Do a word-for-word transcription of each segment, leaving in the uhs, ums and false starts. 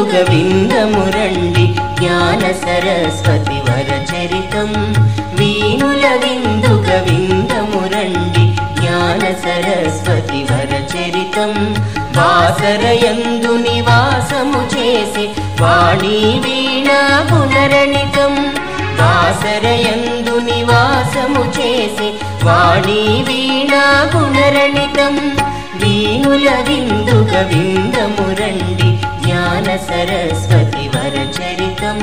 విందుగ విందమురండి జ్ఞాన సరస్వతి వరచరితం వీణుల విందుగ విందమురండి జ్ఞాన సరస్వతి వరచరితం వాసరయందు నివాసము చేసి వాణీ వీణా పునరణితం వాసరయందు నివాసము చేసి వాణీ వీణా పునరణితం వీణుల విందుగ విందమురండి జ్ఞాన సరస్వతి వరచరితం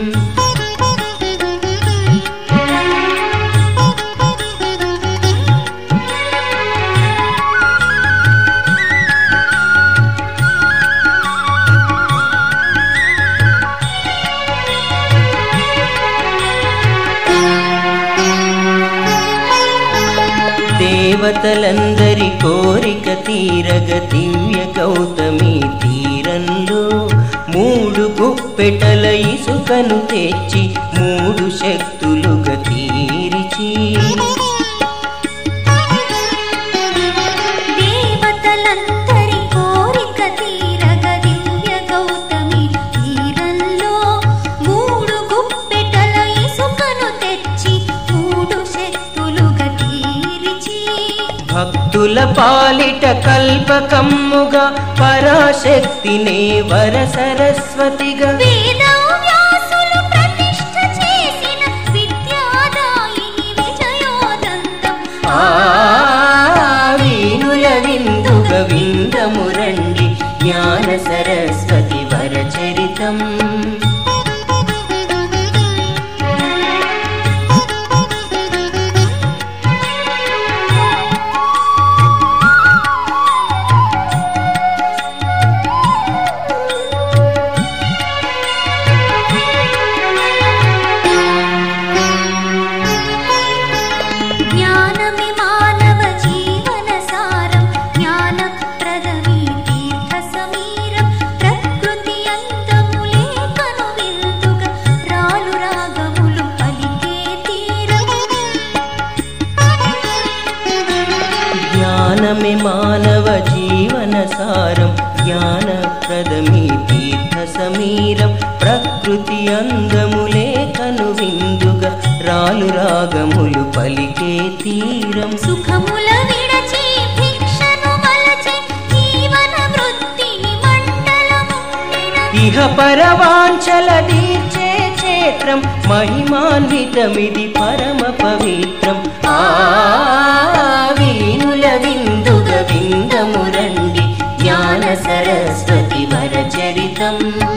దేవతలందరి కోరిక తీరగ దివ్య గౌతమి తీరంలో మూడు గుప్పెటల ఇసుకను తెచ్చి మూడు శక్తులుగా తీరిచి దేవతలందరి కోరిక తీరగ దివ్య గౌతమి తీరంలో మూడు గుప్పెటల ఇసుకను తెచ్చి మూడు శక్తులుగా తీరిచి భక్తుల పాలిట కల్పకమ్ముగా పరాశక్తినే వర సరస్వతిగా వేదవ్యాసులు ప్రతిష్ఠ చేసిన విద్యాదాయిని విజయోదంతం ఆ వీణుల విందుగ విందమురండి జ్ఞాన సరస్వతి వరచరితం జ్ఞానమే మానవ జీవన సారం జ్ఞానప్రదమీ తీర్థ సమీరం ప్రకృతి అందములే కను విందుగా రాలు రాగములు పలికే తీరం సుఖముల విడచి భిక్షను వలచి జీవన వృత్తిని మండలముండిన ఇహ పరవాంఛల తీర్చే క్షేత్రం మహిమాన్వితమిది పరమ పవిత్రం ఆ వీణుల విందుగ విందమురండి జ్ఞాన సరస్వతి వరచరితం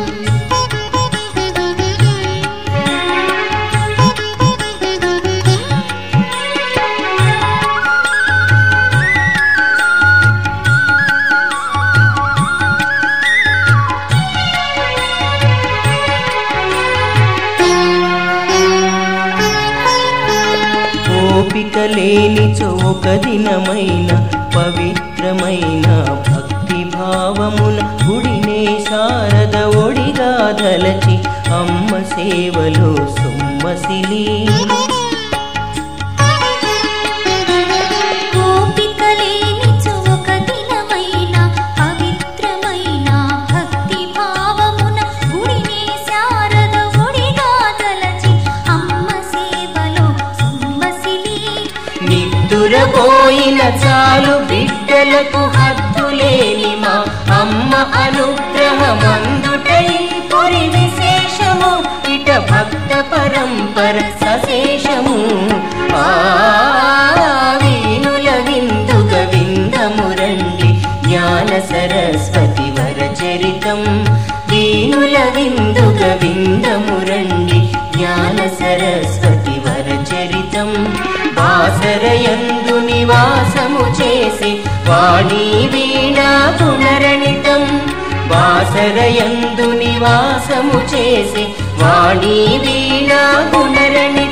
ఓపిక లేనిచో ఒక దినమైన పవిత్రమైన భక్తి భావమున గుడినే శారద ఒడిగా దలచి అమ్మ సేవలో సొమ్మసిలి ఓపిక లేనిచో ఒక దినమైన పవిత్రమైన భక్తి భావమున గుడినే శారద ఒడిగా దలచి అమ్మ సేవలో సొమ్మసిలి నిద్దురపోయిన చాలు బిడ్డలకు హద్దులేని మా అమ్మ అనుగ్రహమందుటై పురి విశేషము ఇట భక్త పరంపర సశేషము ఆ వీణుల విందుగ విందమురండి జ్ఞాన సరస్వతి వరచరితం వీణుల విందుగ విందమురండి జ్ఞాన సరస్వతి వరచరితం వాసరయందు నివాసము చేసి వాణీ వీణా పునరణితం వాసరయందు నివాసము చేసి వాణీ వీణా పునరణితం